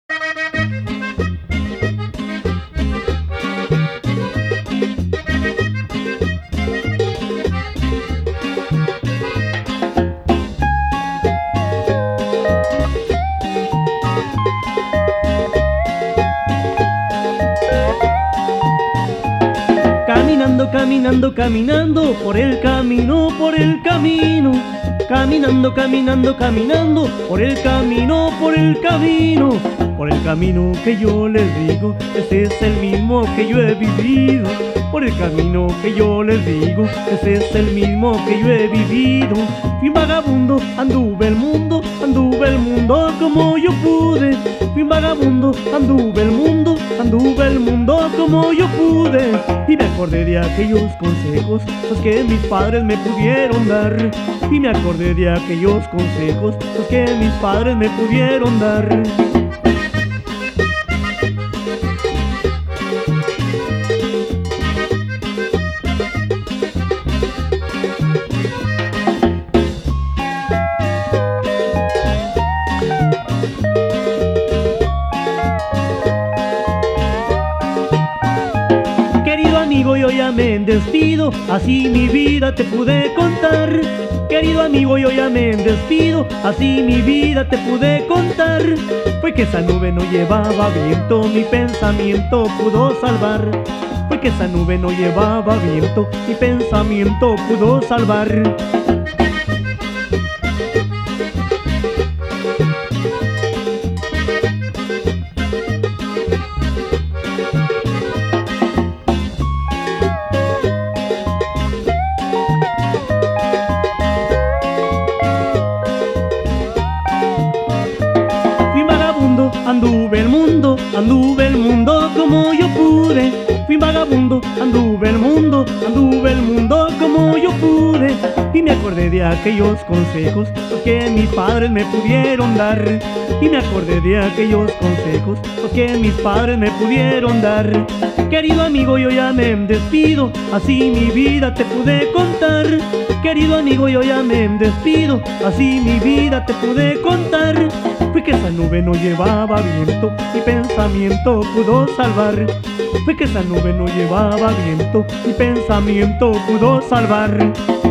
Caminando, caminando, caminando por el camino, por el camino. Caminando, caminando, caminando por el camino, por el camino. Por el camino que yo les digo, ese es el mismo que yo he vivido. Por el camino que yo les digo, ese es el mismo que yo he vivido. Fui vagabundo, anduve el mundo como yo pude. Fui vagabundo, anduve el mundo como yo pude. Y me acordé de aquellos consejos, los que mis padres me pudieron dar. Y me acordé de aquellos consejos, los que mis padres me pudieron dar. Querido amigo, yo ya me despido, así mi vida te pude contar. Querido amigo, yo ya me despido, así mi vida te pude contar. Fue que esa nube no llevaba viento, mi pensamiento pudo salvar. Fue que esa nube no llevaba viento, mi pensamiento pudo salvar. Anduve el mundo como yo pude. Fui vagabundo, anduve el mundo como yo pude. Y me acordé de aquellos consejos, los que mis padres me pudieron dar. Y me acordé de aquellos consejos, los que mis padres me pudieron dar. Querido amigo, yo ya me despido, así mi vida te pude contar. Querido amigo, yo ya me despido, así mi vida te pude contar. Fue que esa nube no llevaba viento, mi pensamiento pudo salvar. Fue que esa nube no llevaba viento, mi pensamiento pudo salvar.